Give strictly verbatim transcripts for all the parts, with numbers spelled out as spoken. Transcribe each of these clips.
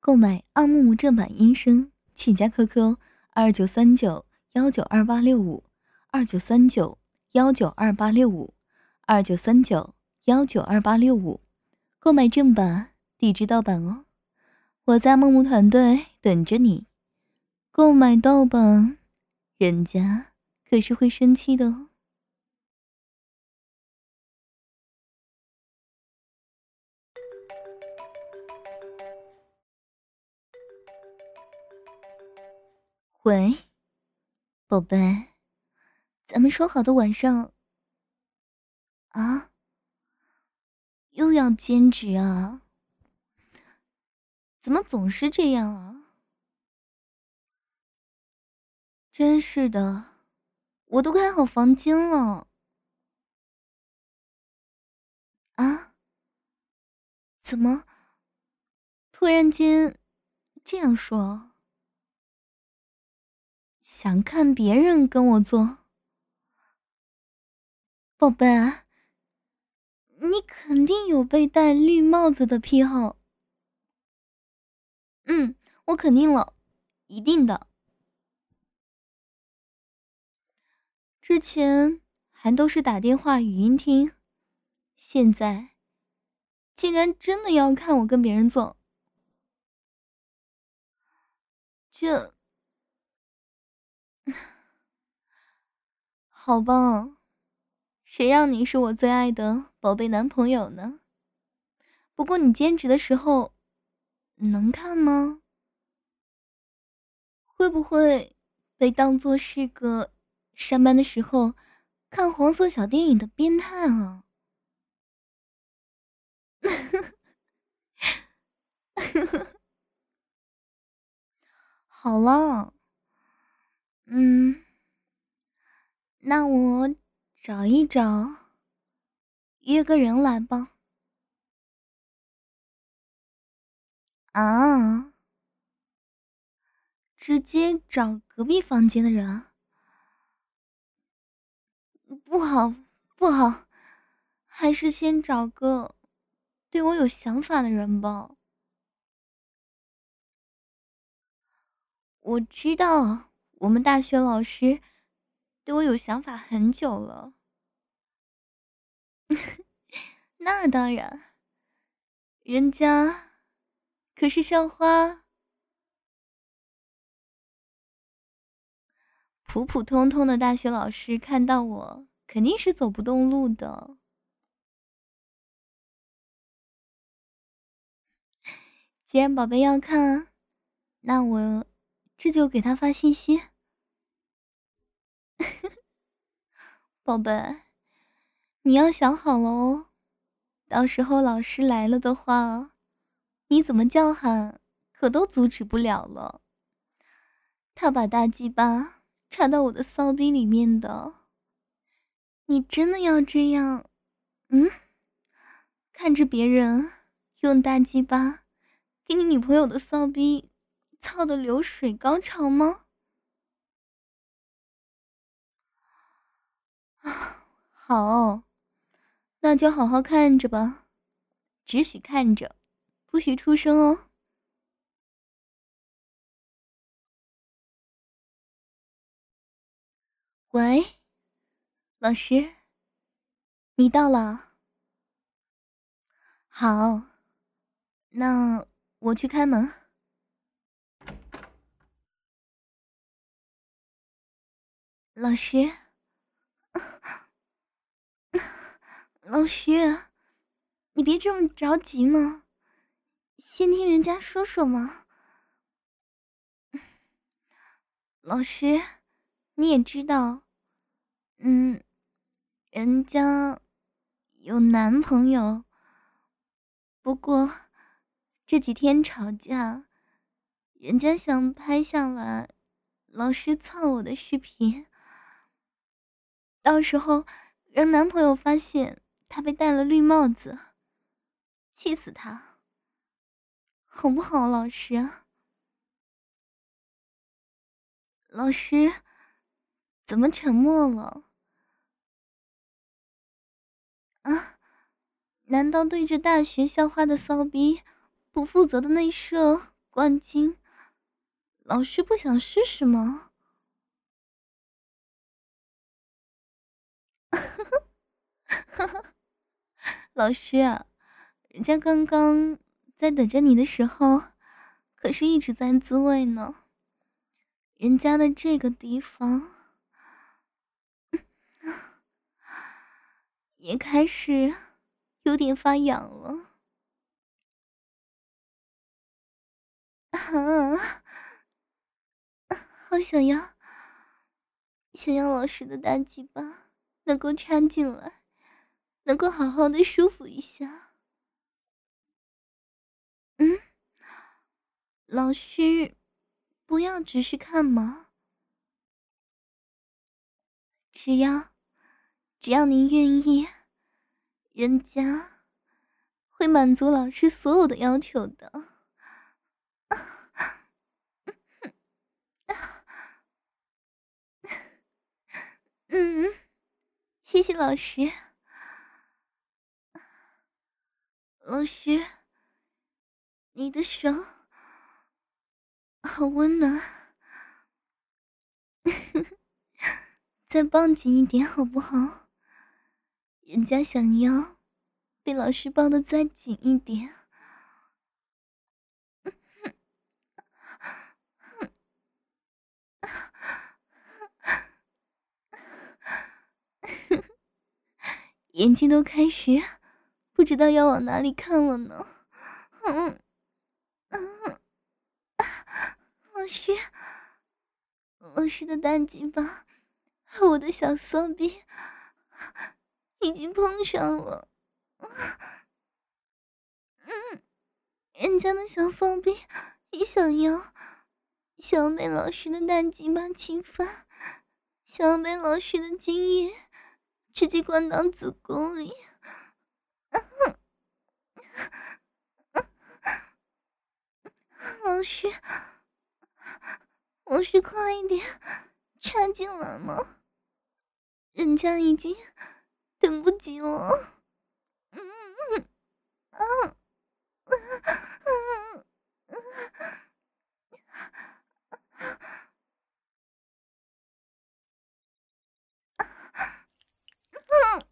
购买阿木木正版音声，请加 Q Q 二九三九幺九二八六五二九三九幺九二八六五二九三九幺九二八六五，购买正版，抵制盗版哦。我在木木团队等着你。购买盗版，人家可是会生气的哦。喂，宝贝，咱们说好的晚上啊，又要兼职啊？怎么总是这样啊？真是的，我都开好房间了。啊？怎么突然间这样说？想看别人跟我做？宝贝，你肯定有被戴绿帽子的癖好。嗯，我肯定了，一定的。之前还都是打电话语音听，现在竟然真的要看我跟别人做。这好吧，谁让你是我最爱的宝贝男朋友呢？不过你兼职的时候能看吗？会不会被当作是个上班的时候看黄色小电影的变态啊？好了，嗯，那我找一找，约个人来吧。啊，直接找隔壁房间的人啊？不好，不好，还是先找个对我有想法的人吧。我知道我们大学老师对我有想法很久了。那当然，人家可是校花。普普通通的大学老师看到我肯定是走不动路的。既然宝贝要看，那我这就给他发信息。宝贝，你要想好了哦，到时候老师来了的话，你怎么叫喊可都阻止不了了。他把大鸡巴插到我的骚逼里面的。你真的要这样嗯，看着别人用大鸡巴给你女朋友的骚逼操的流水高潮吗？啊，好，那就好好看着吧，只许看着，不许出声哦。喂，老师，你到了。好，那我去开门。老师，老师，你别这么着急嘛，先听人家说说嘛。老师，你也知道，嗯，人家有男朋友，不过这几天吵架，人家想拍下来老师操我的视频，到时候让男朋友发现他被戴了绿帽子，气死他，好不好，老师？老师怎么沉默了？啊？难道对着大学校花的骚逼不负责的内射关筋，老师不想试试吗？老师啊，人家刚刚在等着你的时候，可是一直在自慰呢。人家的这个地方也开始有点发痒了。啊，好想要，想要老师的大鸡巴能够插进来，能够好好的舒服一下。嗯，老师，不要只是看嘛，只要只要您愿意，人家会满足老师所有的要求的。嗯，谢谢老师。老师，你的手好温暖，再抱紧一点好不好？人家想要被老师抱得再紧一点。眼睛都开始不知道要往哪里看了呢。嗯嗯，老师，老师的大鸡巴和我的小骚逼已经碰上了。嗯，人家的小骚逼也想要，想要被老师的大鸡巴侵犯，想要被老师的精液直接灌到子宫里。老师，老师快一点插进来嘛，人家已经等不及了。嗯嗯嗯嗯嗯，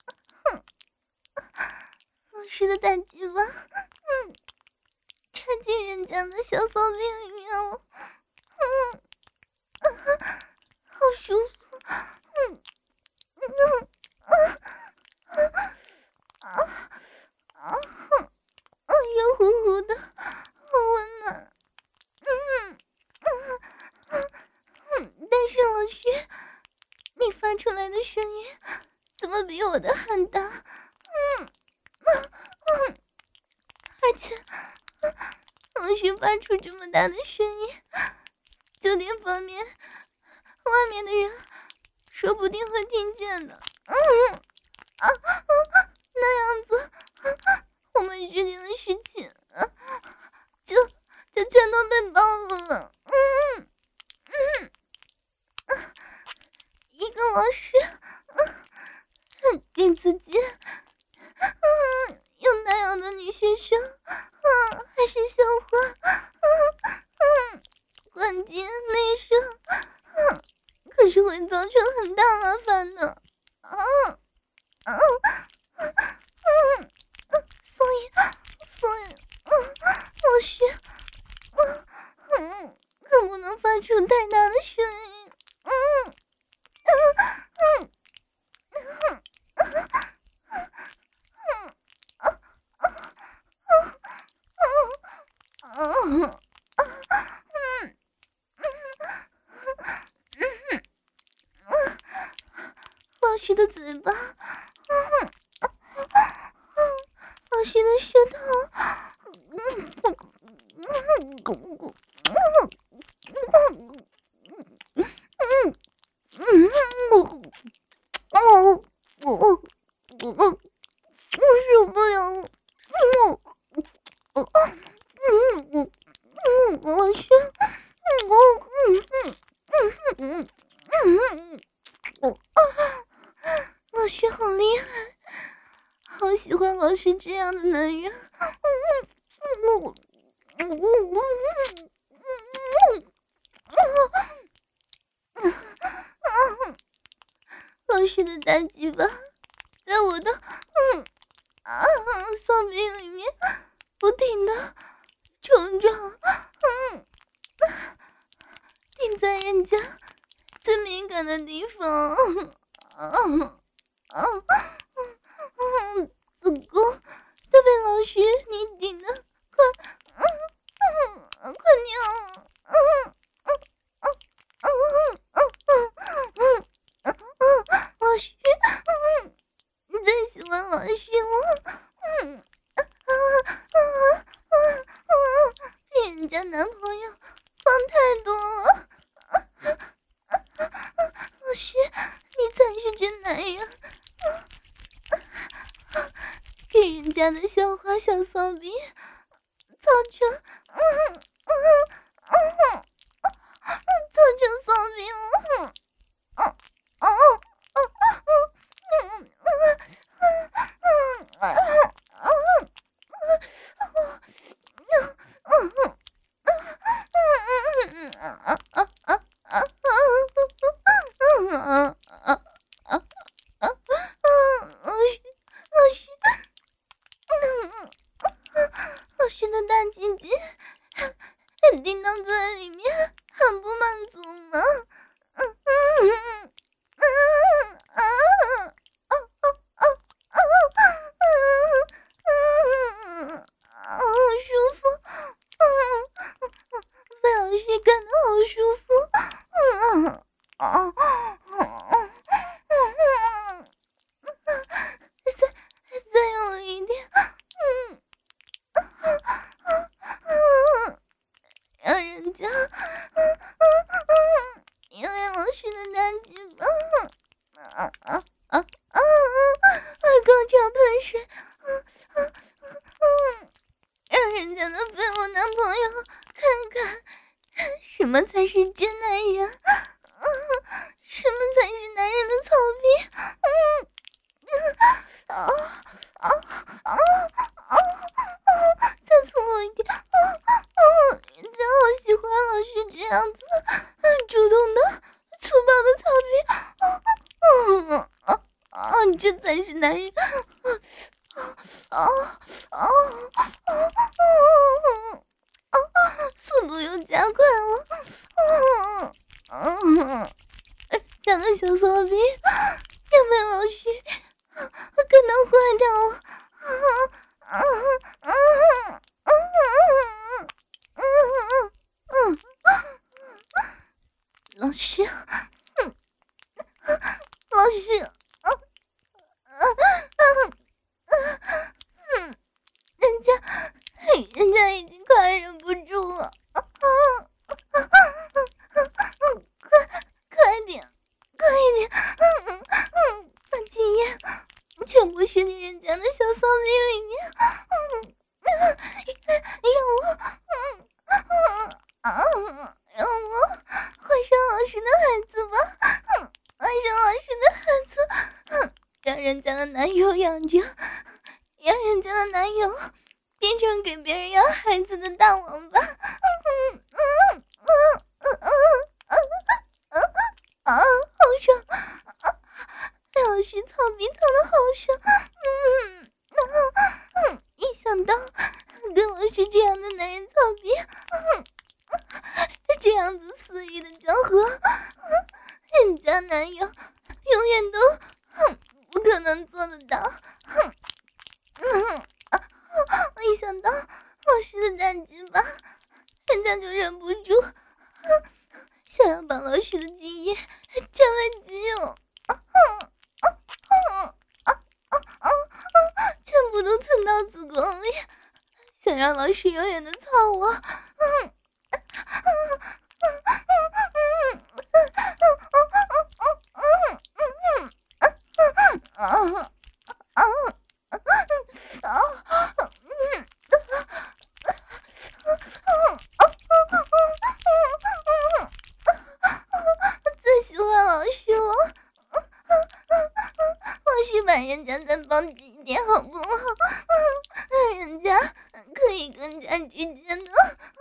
老师的大鸡巴，嗯，插进人家的小骚逼里面了。嗯，好舒服。嗯嗯啊啊啊！热乎乎的，好温暖。嗯嗯嗯，但是老师，你发出来的声音怎么比我的还大？嗯嗯，而且老师发出这么大的声音，酒店方面、外面的人说不定会听见的。嗯啊啊，那样子，我们之间的事情就就全都被暴露了。嗯嗯，一个老师嗯给自己嗯有男友的女学生嗯还是校花嗯嗯关键内射嗯可是会造成很大麻烦的。嗯嗯嗯嗯，所以所以嗯老师嗯嗯可不能发出太大的声音。嗯嗯嗯嗯嗯老师的嘴巴，老师的舌头，我我我我受不了了。我我嗯我嗯老师我嗯嗯嗯嗯嗯老师好厉害，好喜欢老师这样的男人。嗯我老师的大鸡巴在我的嗯啊骚逼里面不停的冲撞，嗯，顶在人家最敏感的地方，啊啊啊！子宫都被老师你顶的快，嗯嗯，快尿了，嗯嗯嗯嗯嗯嗯嗯嗯，老师，嗯，你最喜欢老师了，嗯啊啊啊啊！被人家男朋友放太多了，老师，你才是真男人。给人家的小花小骚逼造成，嗯嗯嗯造成骚逼了，嗯嗯嗯嗯嗯嗯老师的大鸡鸡顶到嘴里面还不满足吗？嗯嗯嗯嗯嗯嗯，好舒服，嗯，被老师干得好舒服，嗯嗯嗯嗯，再再用力一点，嗯。让人家因为老师的大鸡巴啊啊啊啊而高潮喷水，让人家的绯闻男朋友看看什么才是真男人，什么才是男人的草逼，嗯啊啊啊啊啊！再粗鲁一点，啊啊！人家好喜欢老师这样子，主动的、粗暴的草逼，啊啊啊啊！这才是男人，啊啊啊啊啊！速度又加快了，啊啊！这样的小骚逼要被老师可能坏掉了，啊啊啊啊啊！老师，老师，啊啊啊！人家，人家已经快忍不住了，啊啊啊！快快点，快一点，嗯嗯，把精液全部射进人家的小骚逼里面，嗯，让我，嗯嗯啊，让我怀上老师的孩子吧，嗯，怀上老师的孩子，嗯，让人家的男友养着，让人家的男友变成给别人要孩子的大王八，嗯嗯嗯嗯嗯嗯啊，好爽！啊，老师操逼操的好爽！嗯嗯嗯，一想到跟我是这样的男人操逼，嗯，这样子肆意的交合，人家男友永远都哼不可能做得到。哼，嗯啊，一想到老师的大鸡巴，人家就忍不住想要把老师的精液占为己有，啊啊啊啊啊啊！全部都存到子宫里，想让老师永远的操我。嗯最喜欢老师了，老师把人家再帮挤一点好不好？让人家可以更加直接的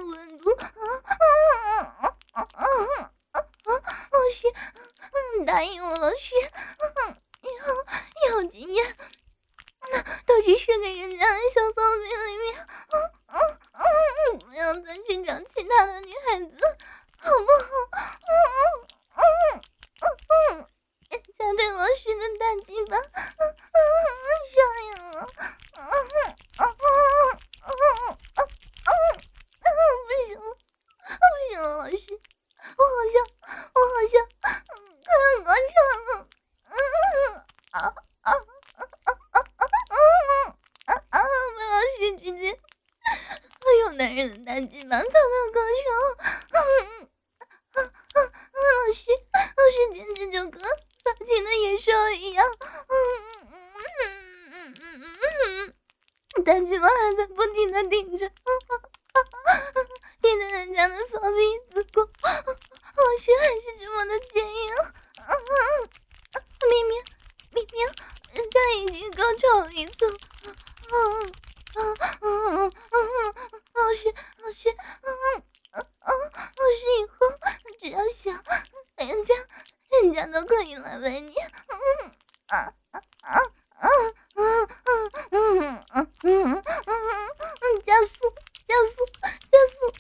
的温度。啊啊啊啊啊啊！老师，嗯，答应我，老师，嗯，以后以后经验都只是给人家的小骚逼里面，嗯嗯嗯，不要再去找其他的女孩子，好不好？嗯嗯嗯嗯嗯，人家对老师的大鸡巴，嗯嗯上瘾了，嗯嗯嗯嗯嗯嗯嗯，不行了，不行了，老师，我好像我好像快要高潮了，嗯啊啊啊啊啊啊啊啊！被老师直接用男人的大鸡巴操到高潮，嗯啊啊啊！老师，老师简直就跟发情的野兽一样，嗯嗯嗯嗯嗯嗯嗯，大鸡巴还在不停的顶着，啊啊啊！顶着人家的骚逼子宫，老师还是这么的坚硬，啊啊！明明明明人家已经高潮了一次，啊啊啊啊啊！老师老师，嗯嗯嗯，老师以后只要想，人家人家都可以来为你，嗯啊啊啊啊啊啊啊啊啊！加速加速加速！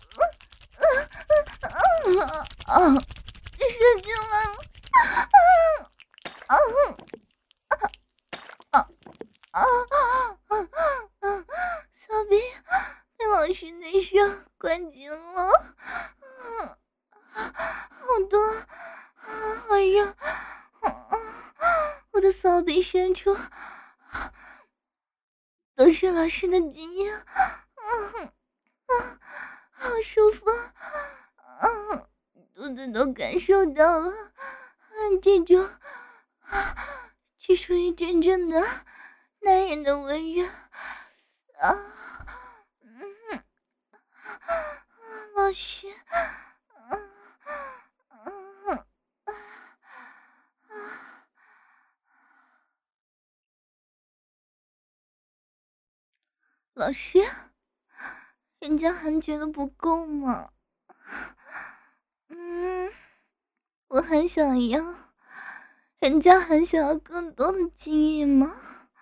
啊啊啊！射进来了！啊啊啊啊啊啊！小兵被老师内伤关紧了，啊，好多，啊，好热，啊，我的骚逼深处都是老师的精液，啊啊，好舒服，啊，肚子都感受到了，嗯，这种啊，是属于真正的男人的温热啊，嗯，老师，嗯嗯老师，人家还觉得不够吗？嗯，我很想要，人家很想要更多的经验吗？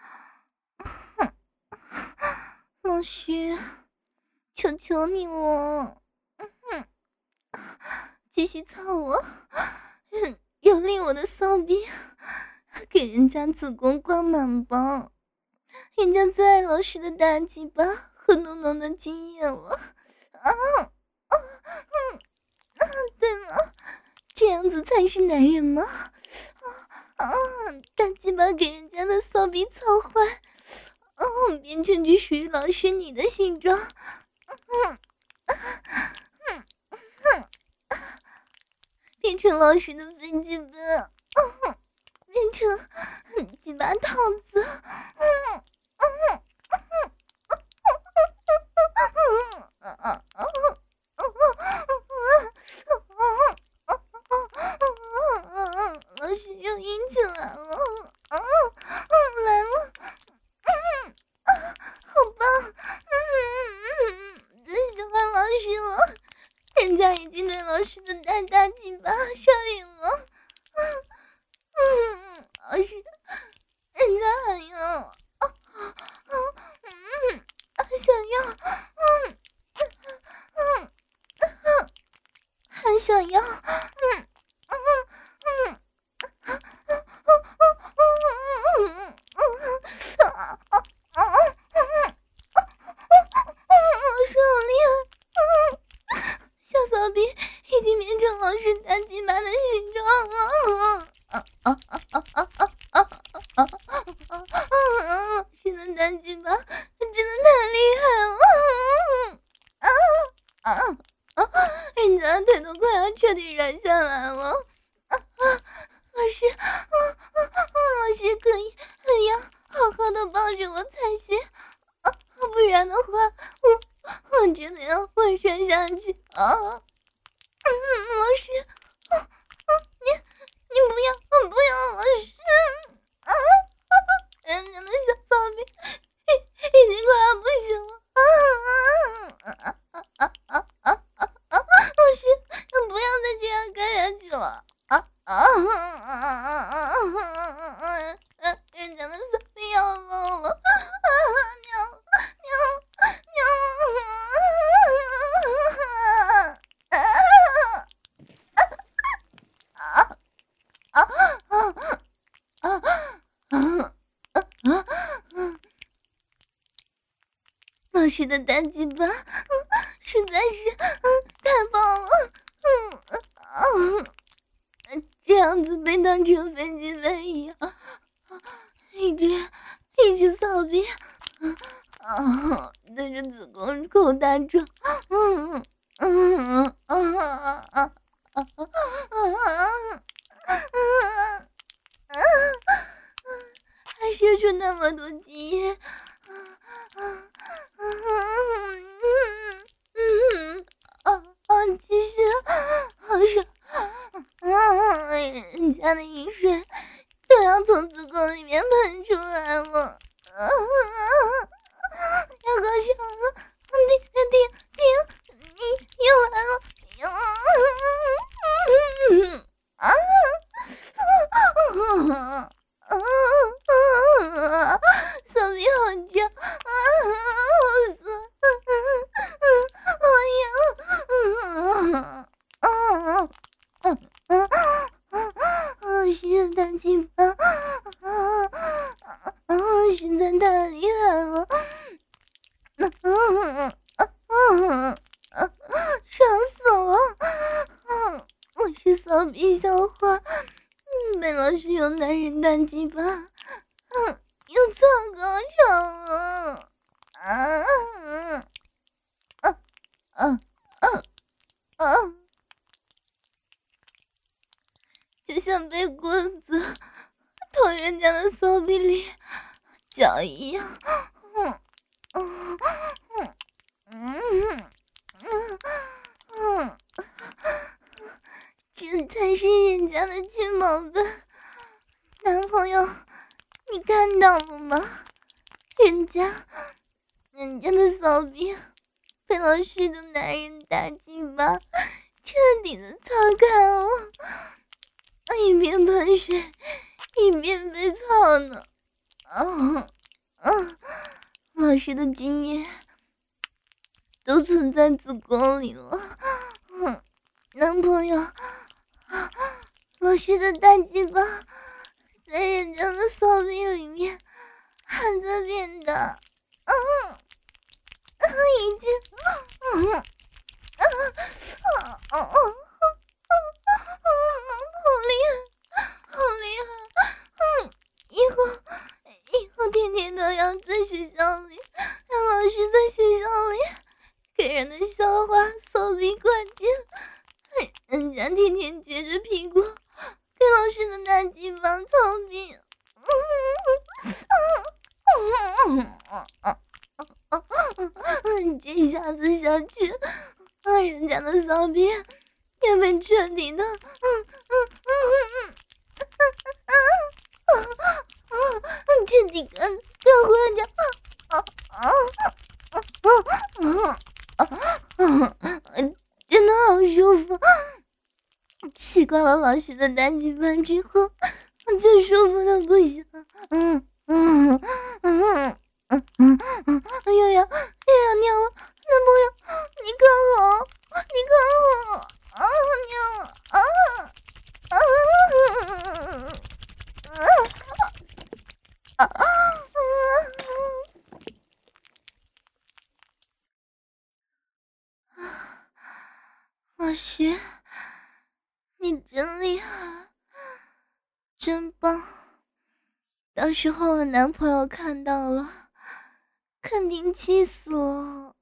老师，求求你了，嗯，继续操我，蹂躏我的骚逼，给人家子宫灌满吧，人家最爱老师的大鸡巴和浓浓的经验了，啊啊嗯啊，对吗？这样子才是男人吗？啊啊！大鸡巴给人家的骚逼操坏，哦，变成只属于老师你的形状，嗯嗯嗯，变成老师的飞机杯，嗯，变成鸡巴套子，嗯嗯嗯嗯嗯嗯。老师又硬起来了，啊啊，来了，嗯啊，好棒，嗯，最喜欢老师了，人家已经对老师的大大鸡巴上瘾了，嗯，老师，人家还要，啊啊，嗯，想要，嗯嗯嗯，还想要，嗯嗯嗯。老师好厉害！小骚逼已经变成老师大鸡巴的形状了！老师的大鸡巴真的太厉害了！啊啊！人家的腿都快要彻底软下来了！啊啊！老师，啊啊啊！老师可以可要好好的抱着我才行，啊，不然的话，我我真的要昏睡下去啊！嗯，老师，啊啊，你你不要，我不要，老师，啊啊！人家的小骚逼已已经快要不行了，啊啊啊啊啊！ 老师的大鸡巴实在是太棒了，这样子被当成飞机杯一样，一直一直扫遍，啊，对着子宫口大壮，嗯嗯啊啊啊啊啊！还射出那么多精液，啊啊啊嗯啊啊！继续，好爽，啊！人家的饮水都要从子宫里面喷出来了，啊！要高潮了，停停停！你又来了，又啊！啊！啊！骚逼好胀啊！好酸！好痒！啊啊啊啊！是大鸡巴啊啊！实在太厉害了！啊啊啊！爽死了！啊！我是骚逼小花。被老师用男人大鸡巴，嗯，又操高潮了，啊啊啊啊啊！就像被棍子捅人家的骚逼里脚一样，嗯嗯嗯嗯嗯嗯。这才是人家的金宝贝，男朋友，你看到了吗？人家，人家的骚逼被老师的男人大鸡巴彻底的擦开了，一边喷水，一边被操呢。啊啊！老师的精液都存在子宫里了，嗯，男朋友。老师的大鸡巴在人家的骚逼里面还在变大，嗯，已经，嗯，啊啊啊啊啊！好厉害，好厉害！嗯，以后以后天天都要在学校里，让老师在学校里给人的笑话骚逼灌进。人家天天撅着屁股给老师的大鸡巴操逼，这下子下去，啊，人家的骚逼也被彻底的，嗯嗯嗯嗯嗯，彻底干干坏掉，啊啊啊啊啊啊！真的好舒服。习惯了老师的大鸡巴之后，就舒服的不行。嗯嗯嗯嗯嗯嗯嗯，又要又要尿了，男朋友，你看好，你看好，啊尿了啊啊啊啊啊！老师，你真厉害，真棒！到时候我男朋友看到了，肯定气死我。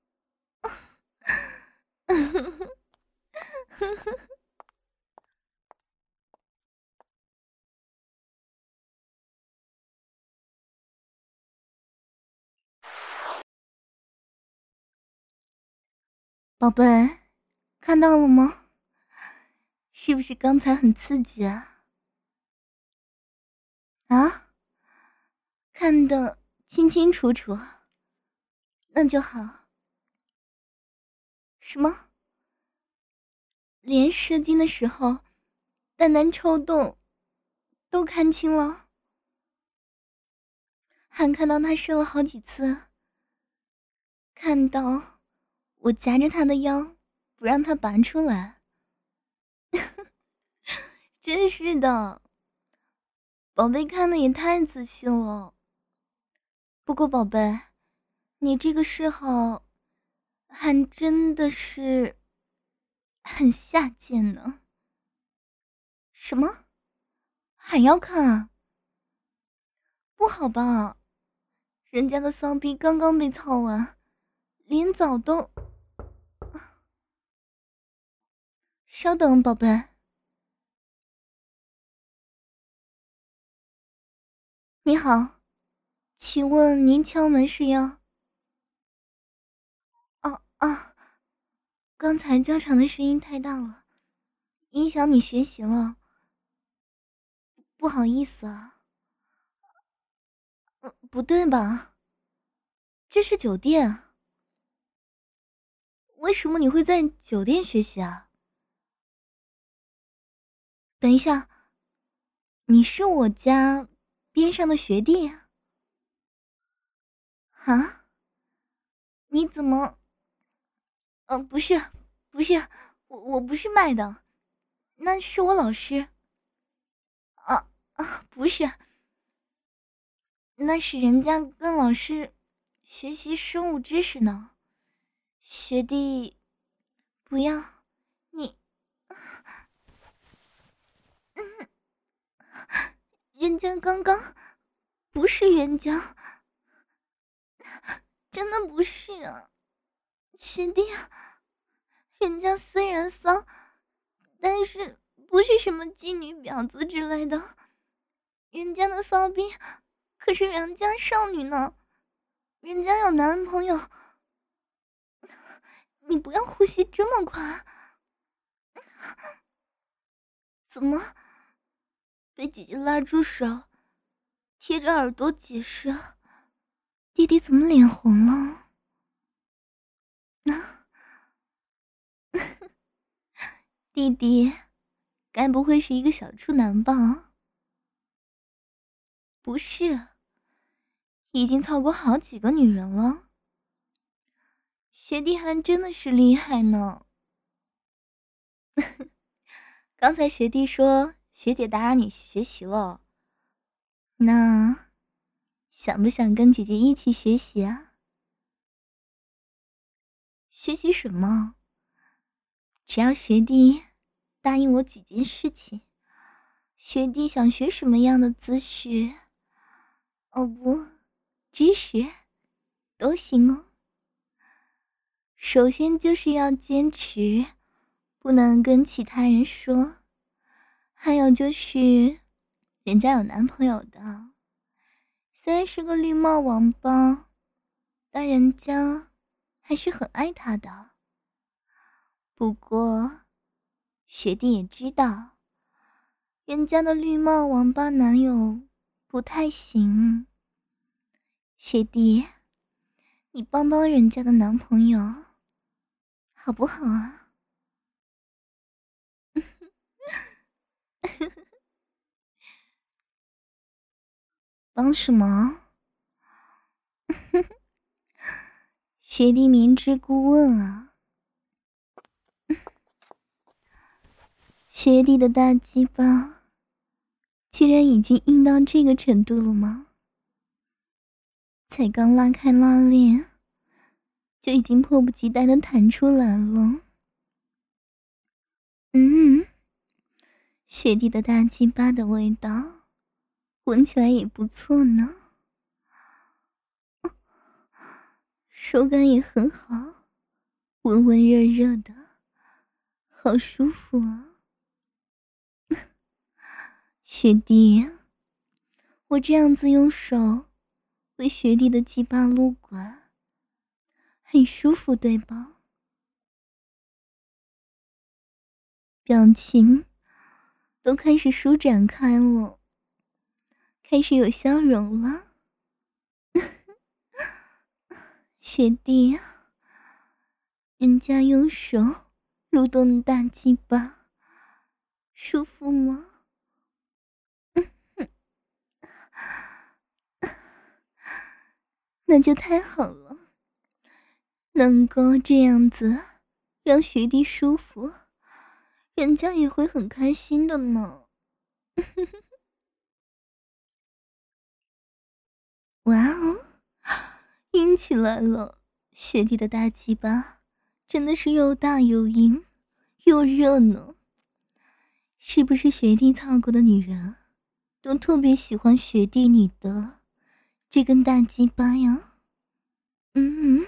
宝贝，看到了吗？是不是刚才很刺激啊？啊？看得清清楚楚，那就好。什么？连射精的时候蛋蛋抽动都看清了？还看到他射了好几次，看到我夹着他的腰不让他拔出来。真是的，宝贝看的也太仔细了。不过宝贝， 你这个嗜好还真的是很下贱呢。什么？还要看啊？不好吧，人家的骚逼刚刚被操完，连澡都……稍等，宝贝。你好，请问您敲门是要……哦哦，刚才教场的声音太大了，影响你学习了，不好意思啊。呃，不对吧？这是酒店，为什么你会在酒店学习啊？等一下，你是我家边上的学弟啊？啊？你怎么……呃，不是，不是，我我不是卖的，那是我老师。啊啊，不是，那是人家跟老师学习生物知识呢。学弟，不要，你，嗯，人家刚刚不是援交，真的不是啊，学弟，人家虽然骚，但是不是什么妓女婊子之类的，人家的骚逼可是良家少女呢，人家有男朋友。你不要呼吸这么快，怎么被姐姐拉住手，贴着耳朵解释？弟弟怎么脸红了？啊，弟弟，该不会是一个小处男吧？不是，已经操过好几个女人了。学弟还真的是厉害呢。刚才学弟说学姐打扰你学习了，那想不想跟姐姐一起学习啊？学习什么？只要学弟答应我几件事情，学弟想学什么样的姿势，哦不，知识都行哦。首先就是要坚持，不能跟其他人说。还有就是，人家有男朋友的，虽然是个绿帽王八，但人家还是很爱他的。不过，学弟也知道，人家的绿帽王八男友不太行。学弟，你帮帮人家的男朋友，好不好啊？帮什么？学弟明知故问啊。学弟的大鸡巴居然已经硬到这个程度了吗？才刚拉开拉链，就已经迫不及待的弹出来了。嗯，学弟的大鸡巴的味道，闻起来也不错呢，手感也很好，温温热热的，好舒服啊！学弟，我这样子用手为学弟的鸡巴撸管，很舒服对吧？表情都开始舒展开了，开始有笑容了。学弟，人家用手撸动大鸡巴，舒服吗？那就太好了，能够这样子让学弟舒服，人家也会很开心的呢。哇哦， 硬起来了。学弟的大鸡巴真的是又大又硬又热呢。是不是学弟操过的女人都特别喜欢学弟你的这根大鸡巴呀？嗯，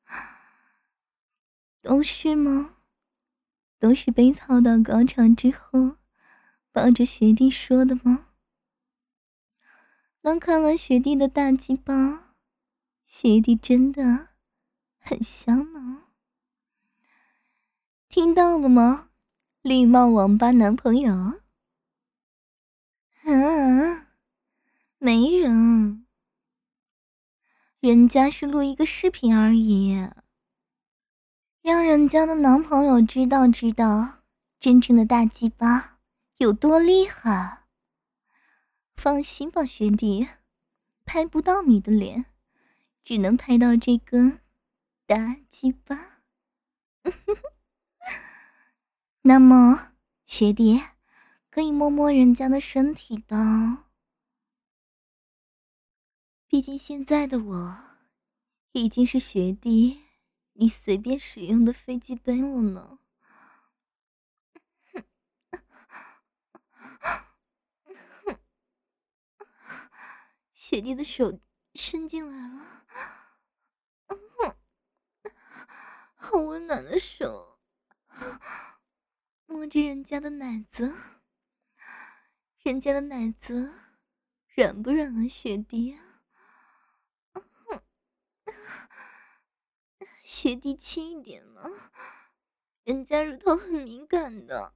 都是吗？都是被操到高潮之后抱着学弟说的吗？当看了学弟的大鸡巴，学弟真的很香呢。听到了吗，绿帽王八男朋友？啊，没人，人家是录一个视频而已，让人家的男朋友知道知道真正的大鸡巴有多厉害。放心吧，学弟，拍不到你的脸，只能拍到这根大鸡巴。那么，学弟可以摸摸人家的身体的，毕竟现在的我已经是学弟你随便使用的飞机杯了呢。学弟的手伸进来了，好温暖的手，摸着人家的奶子，人家的奶子软不软啊，学弟？学弟轻一点嘛，人家乳头很敏感的。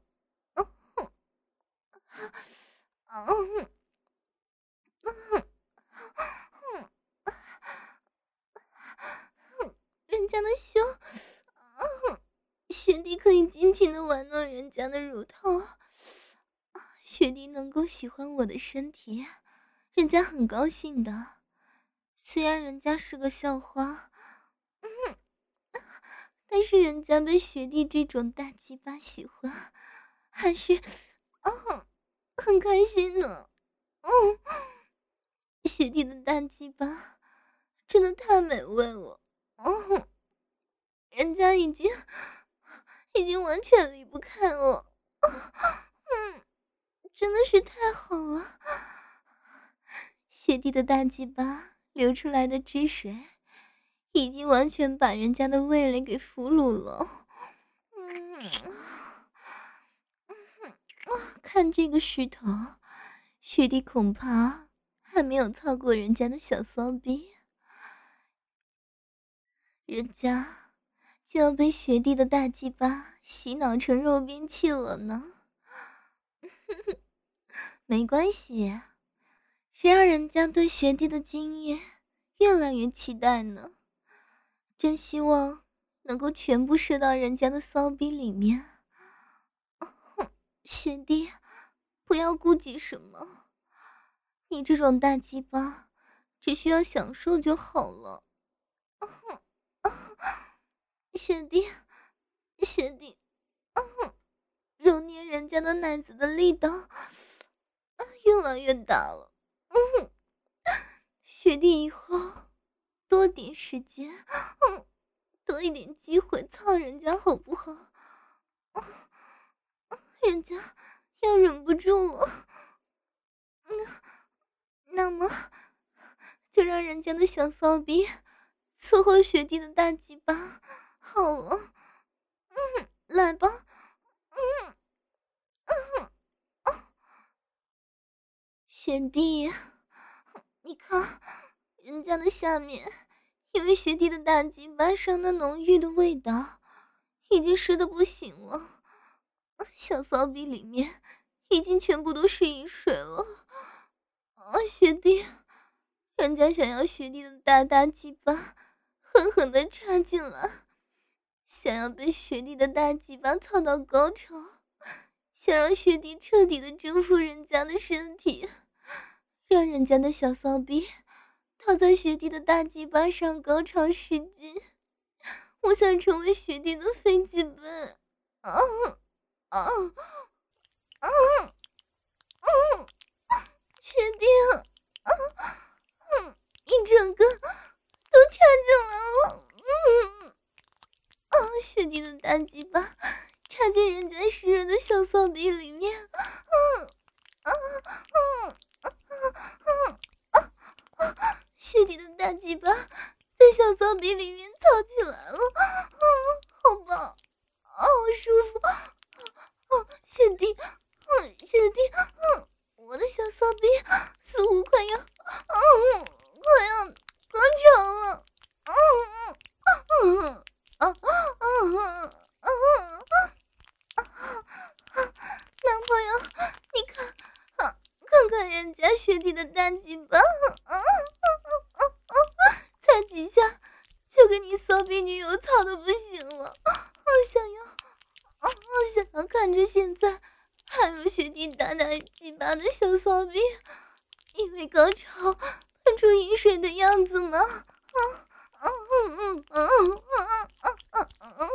人家的胸，学弟可以尽情的玩弄人家的乳头。学弟能够喜欢我的身体，人家很高兴的。虽然人家是个校花，嗯，但是人家被学弟这种大鸡巴喜欢，还是嗯很开心的。嗯，学弟的大鸡巴真的太美味了。嗯，人家已经已经完全离不开了。嗯，真的是太好了。学弟的大鸡巴流出来的汁水已经完全把人家的味蕾给俘虏了。嗯，看这个势头，学弟恐怕还没有操过人家的小骚逼，人家就要被学弟的大鸡巴洗脑成肉便器了呢。没关系，谁让人家对学弟的经验越来越期待呢？真希望能够全部射到人家的骚逼里面。学弟，不要顾忌什么，你这种大鸡巴只需要享受就好了。学弟，学弟，揉捏人家的奶子的力道越来越大了。学弟以后多点时间，多一点机会操人家好不好？人家要忍不住了。那么就让人家的小骚逼伺候学弟的大鸡巴好了。嗯，来吧。嗯嗯嗯，学弟，你看人家的下面因为学弟的大鸡巴上那浓郁的味道已经湿得不行了，小骚逼里面已经全部都是饮水了。啊，学弟，人家想要学弟的大大鸡巴狠狠地插进来，想要被学弟的大鸡巴操到高潮，想让学弟彻底的征服人家的身体，让人家的小骚逼套在学弟的大鸡巴上高潮时机。我想成为学弟的飞机杯。啊啊啊啊！学弟，啊，嗯，一整个都插进来了。嗯，啊，雪弟的大鸡巴插进人家湿润的小骚逼里面。嗯啊嗯啊嗯啊啊！雪弟的大鸡巴在小骚逼里面操起来了。嗯，好棒，好舒服。哦，雪弟，嗯，雪弟，嗯，我的小骚逼似乎快要，嗯，快要高潮了。嗯嗯嗯嗯嗯嗯嗯，男朋友，你看，啊，看看人家雪弟的大鸡巴，嗯嗯嗯嗯，才几下就给你骚逼女友操的不行了。我想要，我想要看着现在含入雪地大大鸡巴的小骚逼因为高潮喷出饮水的样子吗？嗯嗯嗯嗯嗯嗯嗯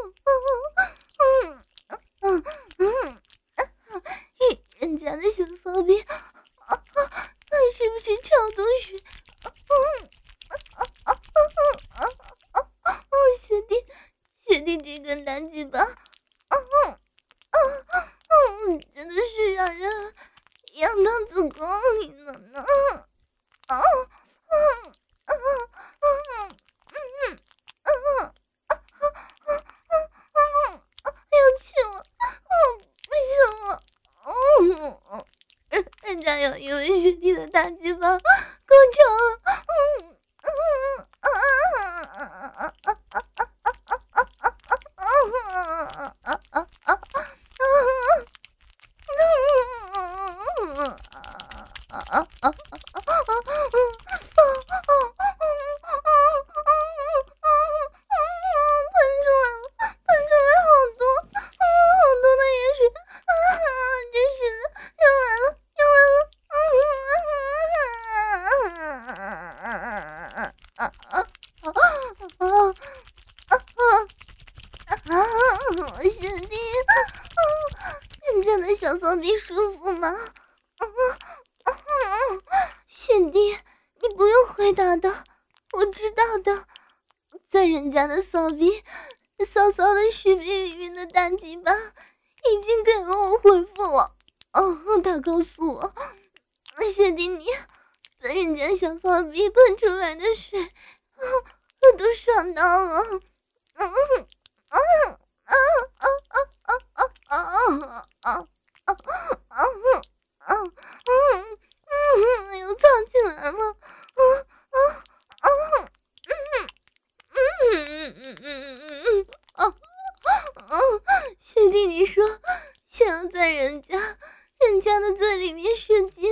嗯嗯嗯嗯，人家的小骚逼是不是超多水？嗯嗯嗯嗯嗯，雪地雪地这个大鸡巴，嗯嗯嗯，真的是让人痒到子宫里了呢。啊嗯嗯嗯嗯嗯嗯，要去了，嗯，不行了。嗯嗯，人家有一位学弟的大鸡巴高潮了。嗯嗯嗯嗯学弟，人家的小骚逼舒服吗？学弟，你不用回答的，我知道的。在人家的骚逼骚骚的湿逼里面的大鸡巴已经给了我回复了。哦，他告诉我，学弟你把人家小骚逼喷出来的水，我都爽到了。嗯嗯嗯嗯嗯嗯嗯嗯嗯嗯嗯，又藏起来了。嗯嗯嗯嗯嗯嗯嗯嗯嗯嗯，学弟，你说想要在人家人家的嘴里面射精？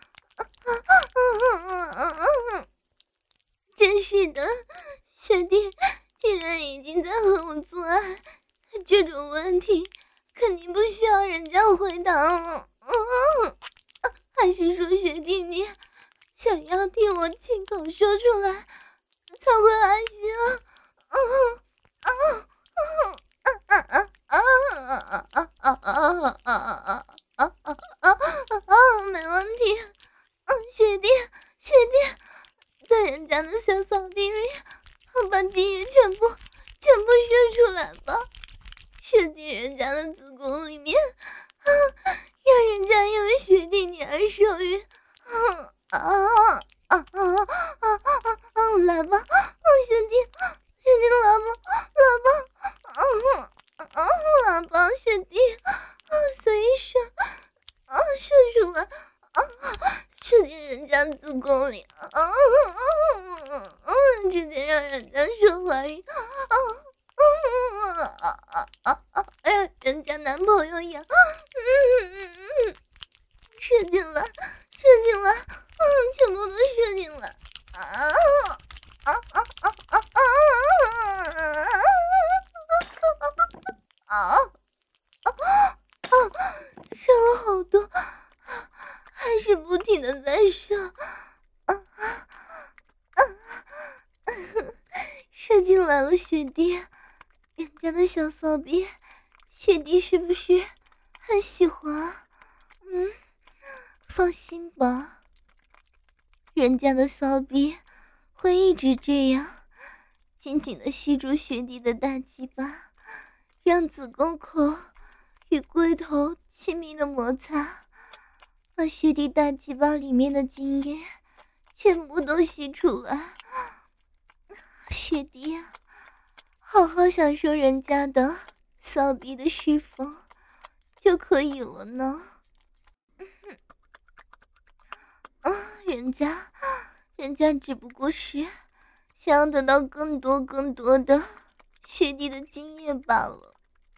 真是的，学弟既然已经在和我做爱，这种问题肯定不需要人家回答了。嗯，还是说学弟你想要替我亲口说出来才会安心啊？嗯嗯嗯嗯嗯嗯嗯嗯嗯嗯嗯嗯嗯，没问题。嗯，学弟学弟，在人家的小骚逼里把精液全部全部射出来吧，射进人家的子宫里面，啊，让人家因为学弟你而受孕。啊啊啊啊啊啊啊！来吧，啊，学弟学弟来吧来吧，啊啊来吧，学弟，啊，随意射，啊，射出来，啊，射进人家子宫里，啊啊啊啊！直接让人家受怀孕，啊啊啊啊啊啊！让人家男朋友养，嗯嗯嗯，射进来，射进来，嗯，全部都射进来，啊啊啊啊啊啊啊！啊，射了好多，还是不停的在射，啊啊啊！射进来了，学弟，人家的小骚逼，学弟是不是很喜欢？嗯，放心吧，人家的骚逼会一直这样紧紧地吸住学弟的大鸡巴，让子宫口与龟头亲密的摩擦，把学弟大鸡巴里面的精液全部都吸出来。学弟啊，好好享受人家的骚逼的释放就可以了呢。啊，人家人家只不过是想要得到更多更多的学弟的精液罢了，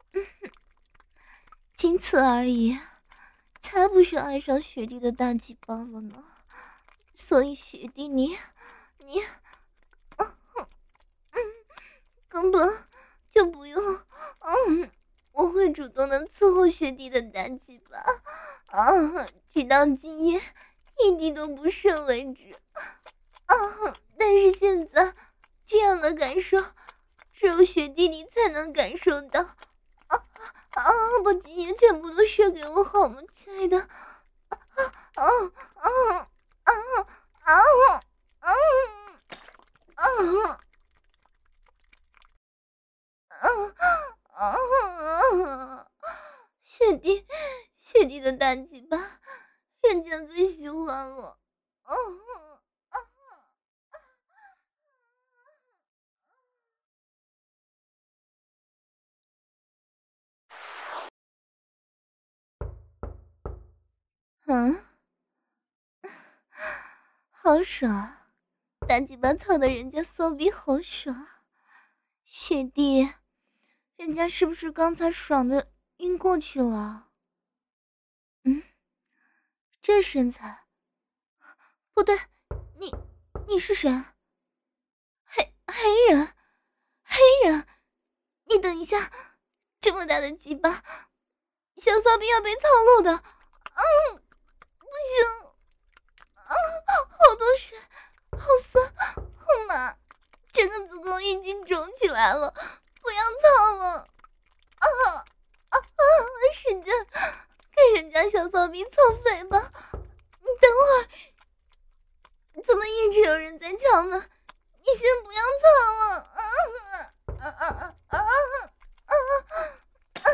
仅此而已，才不是爱上学弟的大鸡巴了呢。所以学弟你你、嗯嗯、根本就不用，嗯，我会主动的伺候学弟的大鸡巴啊，直到精液一滴都不剩为止啊！但是现在这样的感受只有学弟你才能感受到啊啊！把精液全部都射给我好吗，亲爱的？啊啊啊啊啊啊啊啊啊！学弟学弟的大鸡巴人家最喜欢了。哦啊！嗯，好爽，大鸡巴操的人家骚逼好爽。学弟，人家是不是刚才爽的晕过去了？嗯，这身材，不对，你你是谁？黑黑人，黑人，你等一下，这么大的鸡巴，小骚逼要被操漏的，嗯，不行，啊，好多水，好酸，好麻，整个子宫已经肿起来了，不要操了，啊啊啊！使劲给人家小骚逼操肥吧，等会儿。怎么一直有人在敲门？你先不要操了！啊啊啊啊啊啊啊！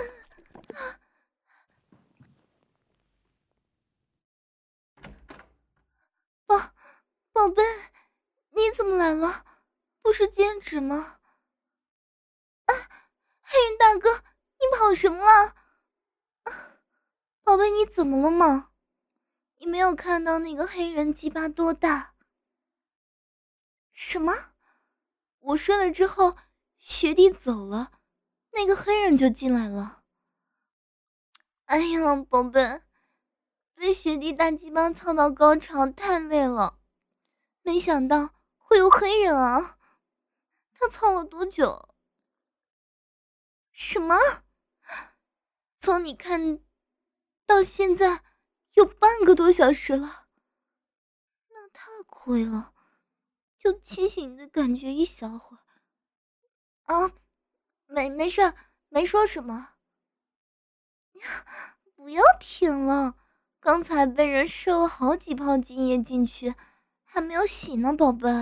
宝宝贝，你怎么来了？不是兼职吗？啊，黑人大哥，你跑什么了？啊，宝贝，你怎么了吗？你没有看到那个黑人鸡巴多大？什么？我睡了之后，学弟走了，那个黑人就进来了。哎呀，宝贝，被学弟大鸡巴操到高潮太累了，没想到会有黑人啊！他操了多久？什么？从你看到现在有半个多小时了，那太亏了，就清醒的感觉一小会儿。啊，没没事儿，没说什么。不要舔了，刚才被人射了好几泡精液进去，还没有洗呢，宝贝。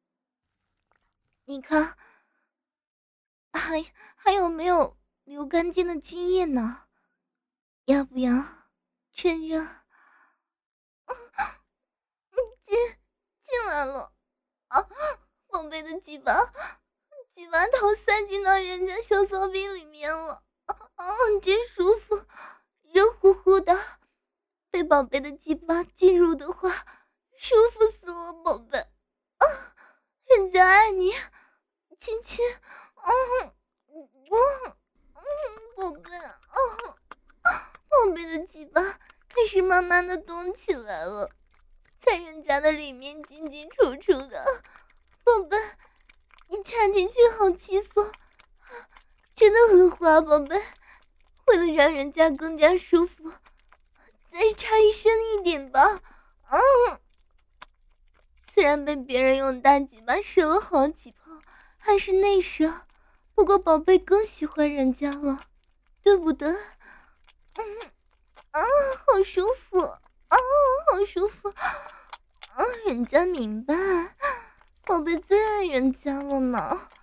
你看，还还有没有流干净的精液呢？要不要趁热？进进来了啊！宝贝的鸡巴，鸡巴头塞进到人家小骚逼里面了，啊啊，真舒服，热乎乎的。被宝贝的鸡巴进入的话，舒服死了，宝贝。啊，人家爱你，亲亲，嗯嗯嗯，宝贝，啊啊，宝贝的鸡巴开始慢慢的动起来了，在人家的里面进进出出的，宝贝，你插进去好稀松，真的很滑，宝贝。为了让人家更加舒服，再插深一点吧。嗯，虽然被别人用大鸡巴射了好几泡，还是内射，不过宝贝更喜欢人家了，对不对？嗯啊，好舒服啊，好舒服啊！人家明白，宝贝最爱人家了呢。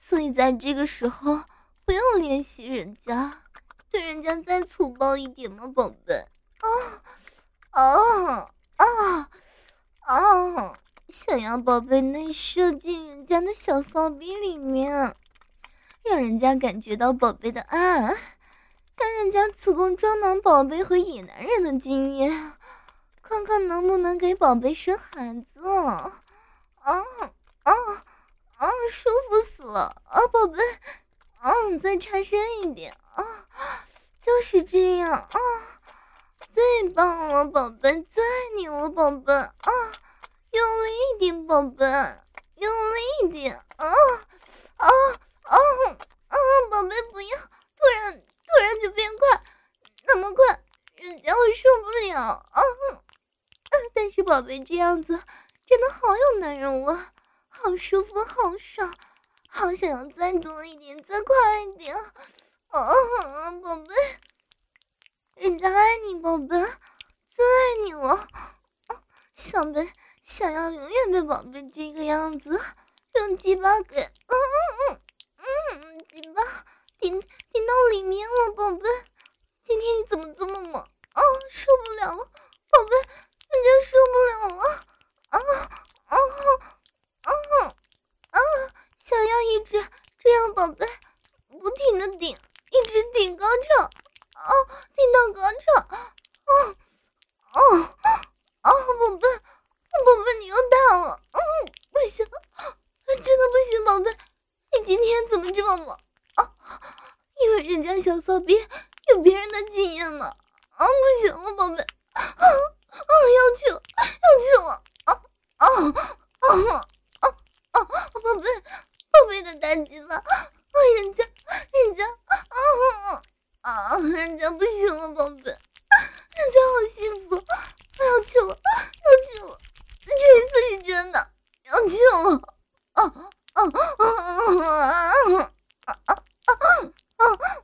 所以在这个时候不用怜惜人家，对人家再粗暴一点嘛，宝贝。啊啊啊啊！想要宝贝内射进人家的小骚逼里面，让人家感觉到宝贝的爱，让人家子宫装满宝贝和野男人的经验，看看能不能给宝贝生孩子。啊啊啊！舒服死了啊，宝贝！啊，再插深一点啊，就是这样啊，最棒了，宝贝，最爱你了，宝贝啊！用力一点，宝贝，用力一点啊啊啊啊！宝贝，不要突然突然就变快，那么快，人家会受不了啊！但是宝贝这样子真的好有男人味，好舒服，好爽，好想要再多一点，再快一点啊！宝贝，人家爱你，宝贝，最爱你了，想被想要永远被宝贝这个样子，用鸡巴给，嗯嗯嗯嗯，鸡巴顶顶到里面了，宝贝，今天你怎么这么猛啊？受不了了，宝贝，人家受不了了，啊啊啊啊！想要一直这样，宝贝，不停的顶，一直顶高潮，啊，顶到高潮，啊啊啊！宝贝，宝贝，你又大了，嗯，不行，真的不行，宝贝，你今天怎么这么猛啊？因为人家小骚逼有别人的经验嘛，啊，不行了，宝贝，啊啊，要去了，要去了，啊啊啊啊啊！宝贝，宝贝的大鸡巴，啊，人家，人家，啊啊，人家不行了，宝贝，人家好幸福，要去了，要去了，这一次是真的，要去了，啊啊啊啊啊啊啊！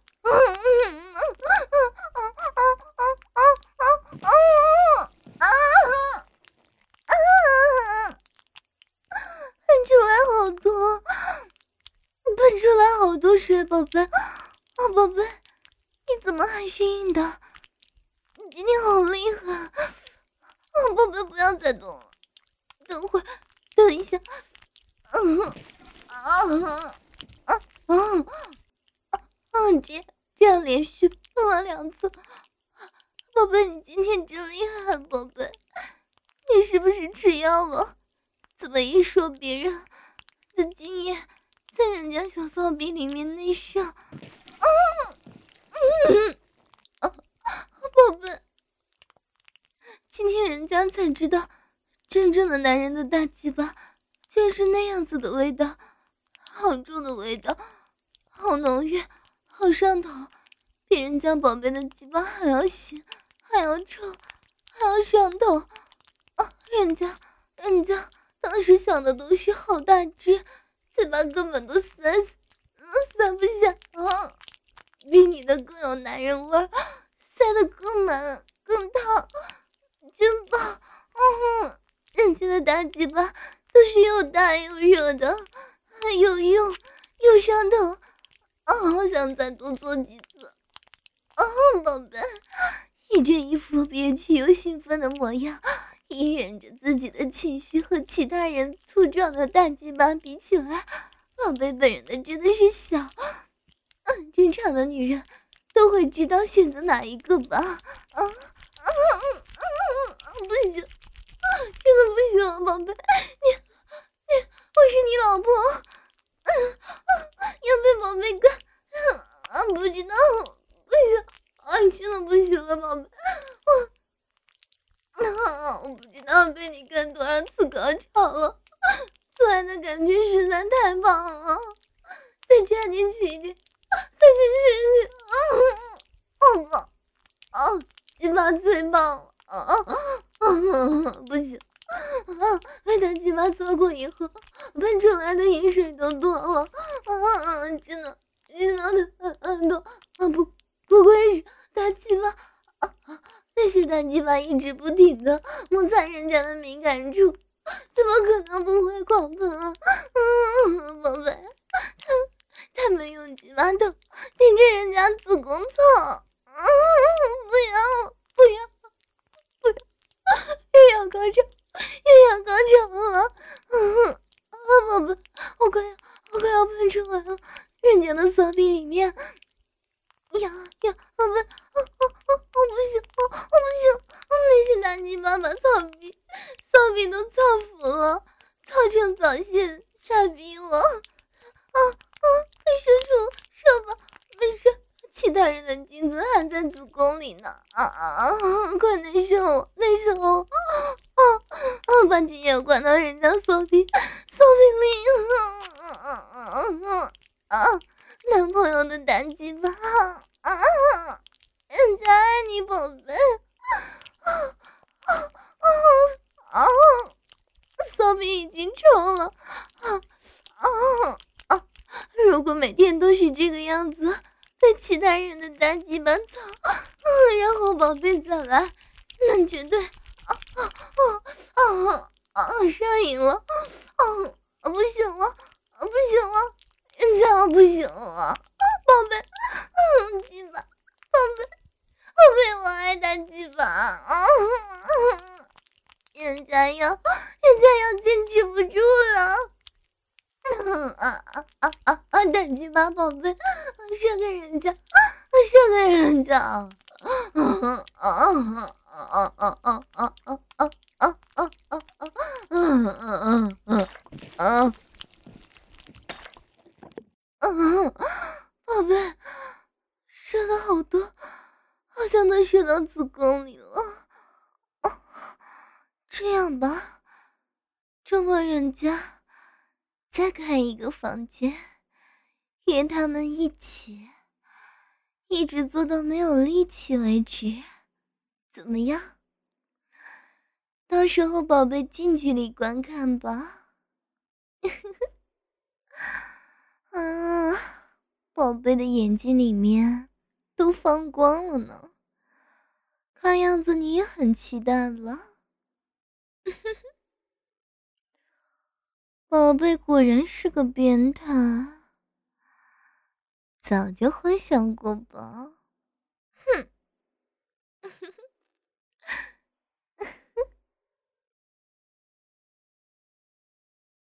喷出来好多，喷出来好多水，宝贝啊，宝贝，你怎么还是硬的？你今天好厉害啊，宝贝，不要再动了，等会儿，等一下，嗯啊啊啊！嗯，这这样连续碰了两次，宝贝，你今天真厉害，宝贝，你是不是吃药了？怎么一说别人的经验，在人家小骚逼里面内射？嗯嗯啊，宝贝，今天人家才知道，真正的男人的大鸡巴，居然是那样子的味道，好重的味道，好浓郁。好上头，比人家宝贝的鸡巴还要腥，还要臭，还要上头啊！人家，人家当时想的都是好大只，嘴巴根本都塞塞不下啊！比你的更有男人味儿，塞得更满更烫，真棒！嗯，人家的大鸡巴都是又大又热的，又硬又上头。啊，好想再多做几次！啊，宝贝，你这一副憋屈又兴奋的模样，隐忍着自己的情绪，和其他人粗壮的大鸡巴比起来，宝贝本人的真的是小。嗯，正常的女人都会知道选择哪一个吧？啊啊啊啊！不行，真的不行了，宝贝，你你，我是你老婆。啊啊！要被宝贝干啊！不知道，不行啊！真的不行了，宝贝，我啊！我不知道被你干多少次高潮了，做爱的感觉实在太棒了，再插进去一点，再进去一点，啊！好棒啊！鸡巴最棒了啊！啊！不行。啊！被他鸡巴擦过以后，喷出来的饮水都多了，啊！真的，真的很很多啊！不，不愧是大鸡巴啊！那些大鸡巴一直不停的摩擦人家的敏感处，怎么可能不会狂喷啊？嗯，宝贝， 他们用鸡巴头顶着人家子宫操，嗯，不要不要不要，又要高潮又要高潮了，嗯啊宝贝，我快要我快要喷出来了，人家的骚逼里面呀呀，宝贝，我我我我不行，我我不行，我那些大鸡巴把草逼骚逼都操服了，操成早泄傻逼了，啊啊！射出射吧，没事，其他人的精子还在子宫里呢，啊啊！快内射我，内射我，啊啊！把精液灌到人家骚逼骚逼里，啊啊啊啊！男朋友的大鸡巴，啊！人家爱你，宝贝，啊啊啊啊！骚逼已经抽了，啊啊啊！如果每天都是这个样子，被其他人的大鸡巴操，嗯，然后宝贝再来，那绝对啊啊啊啊啊上瘾了，啊不行了，不行了，人家我不行了，宝贝，嗯，鸡巴，宝贝，宝贝，我爱大鸡巴，啊，人家要，人家要坚持不住了。啊啊啊啊啊！大鸡巴宝贝，射给人家，射给人家！啊啊啊啊啊啊啊啊啊啊啊啊啊啊！嗯嗯嗯嗯嗯，宝贝，射的好多，好像都射到子宫里了。这样吧，周末人家再开一个房间，约他们一起，一直做到没有力气为止，怎么样？到时候宝贝近距离观看吧。啊，宝贝的眼睛里面都放光了呢，看样子你也很期待了。宝贝果然是个变态，早就会想过吧。哼。